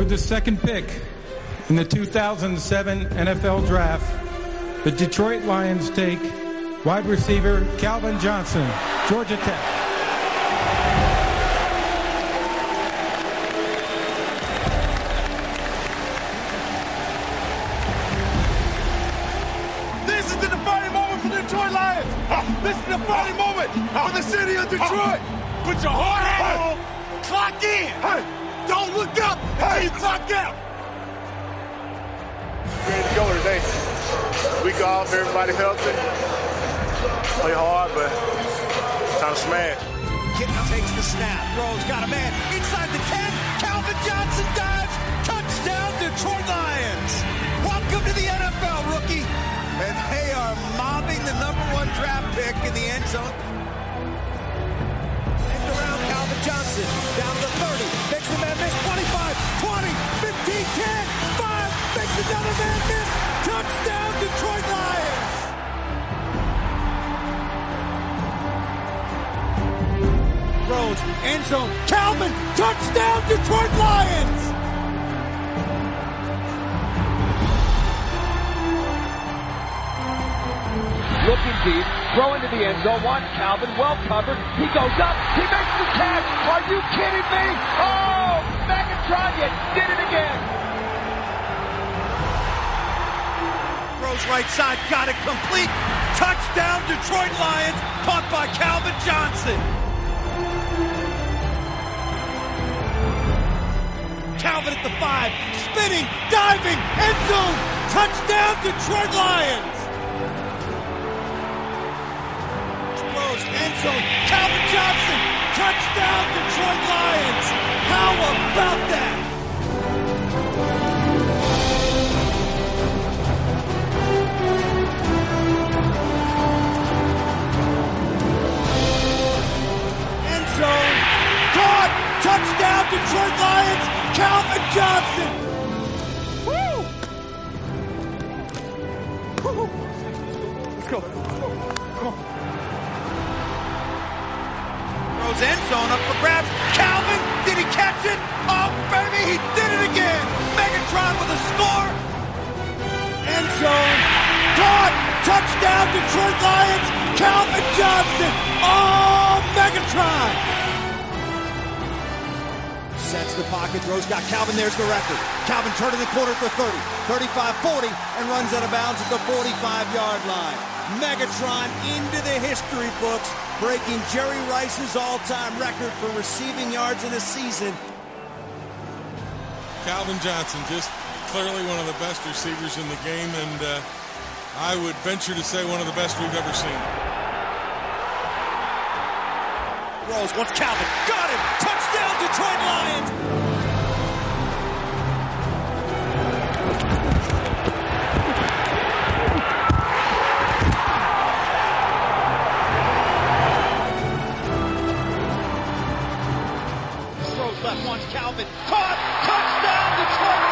With the second pick in the 2007 NFL Draft, the Detroit Lions take wide receiver Calvin Johnson, Georgia Tech. This is the defining moment for the Detroit Lions. This is the defining moment for the city of Detroit. Put your heart on. Clock in. Don't look up until you clock out. Ready to go today. Week off, everybody healthy. Play hard, but time to smash. Kitten takes the snap, throws, got a man inside the 10. Calvin Johnson dives. Touchdown, Detroit Lions. Welcome to the NFL, rookie. And they are mobbing the #1 draft pick in the end zone. And around Calvin Johnson, down to 30, makes the man miss 25, 20, 15, 10, 5, makes another man miss. Touchdown, Detroit Lions. Throws, end zone, Calvin, touchdown, Detroit Lions. Looking deep, throw into the end zone, one Calvin, well covered, he goes up, he makes the catch, are you kidding me? Oh, Megatron, you did it again. Throws right side, got it complete, touchdown Detroit Lions, caught by Calvin Johnson. Calvin at the 5, spinning, diving, end zone, touchdown Detroit Lions. End zone, Calvin Johnson, touchdown Detroit Lions. How about that? End zone, caught, touchdown Detroit Lions, Calvin Johnson. Woo! Woo! Let's go. Come on. End zone up for grabs. Calvin, did he catch it? Oh, baby, he did it again. Megatron with a score. End zone. Caught. Touchdown, Detroit Lions. Calvin Johnson. Oh, Megatron. Sets the pocket, throws, got Calvin, there's the record. Calvin turning the corner for 30, 35-40, and runs out of bounds at the 45-yard line. Megatron into the history books, breaking Jerry Rice's all-time record for receiving yards in a season. Calvin Johnson, just clearly one of the best receivers in the game, and I would venture to say one of the best we've ever seen. Rose wants Calvin, got him, touchdown Detroit Lions. Left wants Calvin, caught, touchdown Detroit